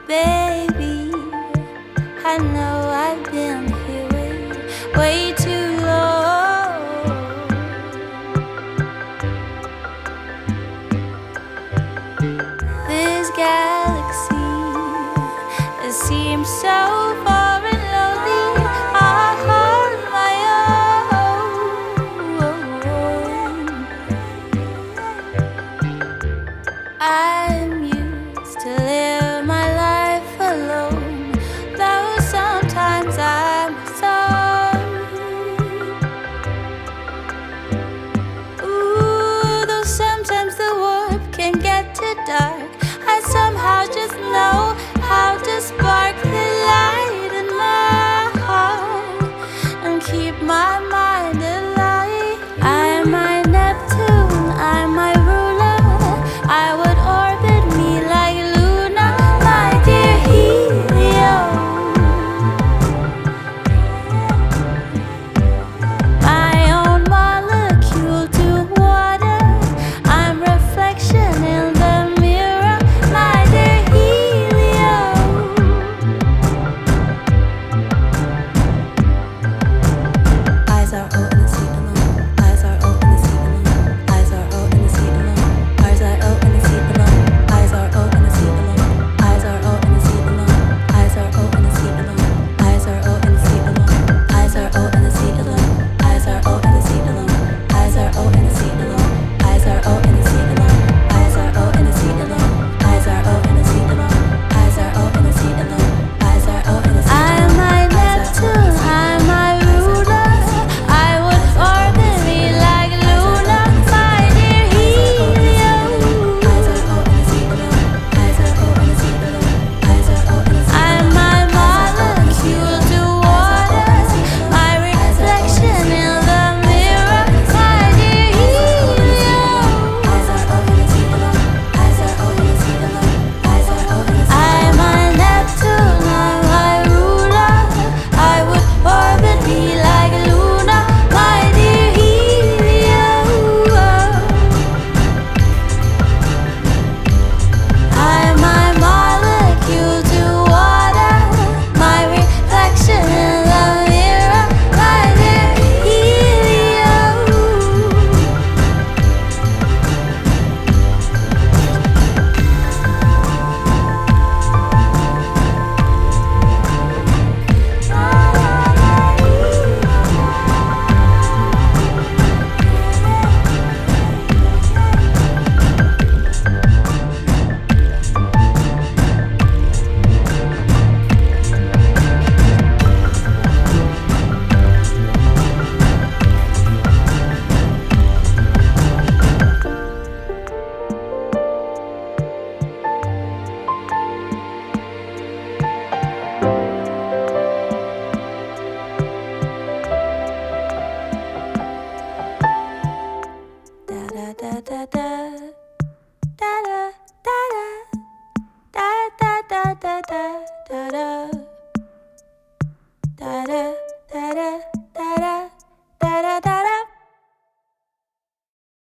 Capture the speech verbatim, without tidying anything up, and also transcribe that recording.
Baby, I know I've been here way, way too long. This galaxy, it seems so far and lonely. I hold my own. I'm used to live my life alone, though sometimes I'm sorry. Ooh, though sometimes the warp can get too dark, I somehow just know how to spark the light in my heart and keep my mind alive. I'm my Neptune, I'm my ruler. I would orbit me like Luna, my dear Helium. My own molecule to water, I'm reflection in the mirror, my dear Helium. Eyes are open and see alone. Eyes are open and see alone. Eyes are open and see alone. Eyes are open and see alone. Eyes are open and see alone. Eyes are open and see alone. Eyes are open and see alone. Eyes are open and see alone. Eyes are open and see alone. Eyes are open and see alone. Eyes are open and see alone. Eyes are open and see alone. Eyes are open and see alone. Eyes are open and see alone. Eyes are open and see alone. Eyes are open and see alone. I'm my Neptune, I'm my ruler. I would orbit me like Luna, my dear Helium. Eyes are open and see alone. Eyes are open and see alone. Eyes are open and see alone. I'm my molecule to water, my reflection in the mirror, my dear Helium. Eyes are open and see alone. Eyes are open and see alone. Eyes are open and see alone. I'm my Neptune, I'm my ruler. I would orbit me like Luna, my dear Helium. I'm my molecule to water, my reflection in the mirror, my dear Helium. Da da da da da da da da da da da da da da da.